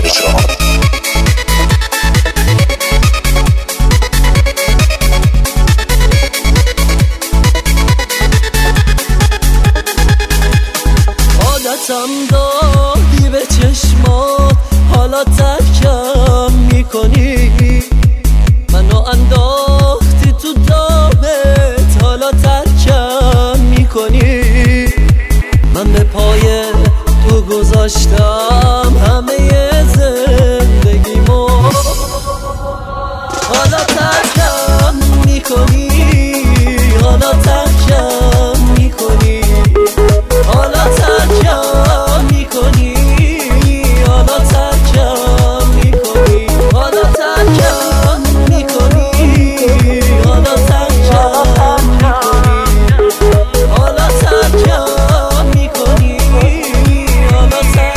عادتم دادی به چشمات، حالا ترکم میکنی. منو انداختی تو دامت، حالا ترکم میکنی. من به پای تو گذاشتم همه زندگیمو، حالا ترکم میکنی. حالا ترکم میکنی. حالا ترکم میکنی. حالا ترکم میکنی. حالا ترکم میکنی. حالا ترکم میکنی. حالا ترکم میکنی. حالا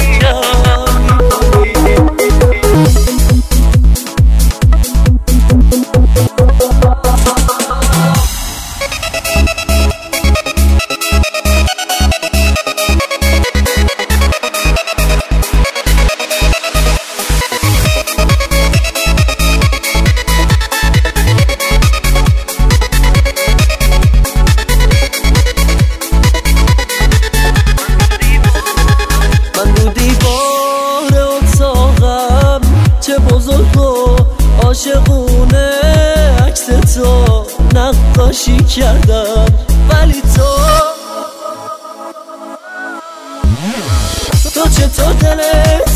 بزرگ و عاشقونه عکس تو نقاشی کردم، ولی تو چطور دلت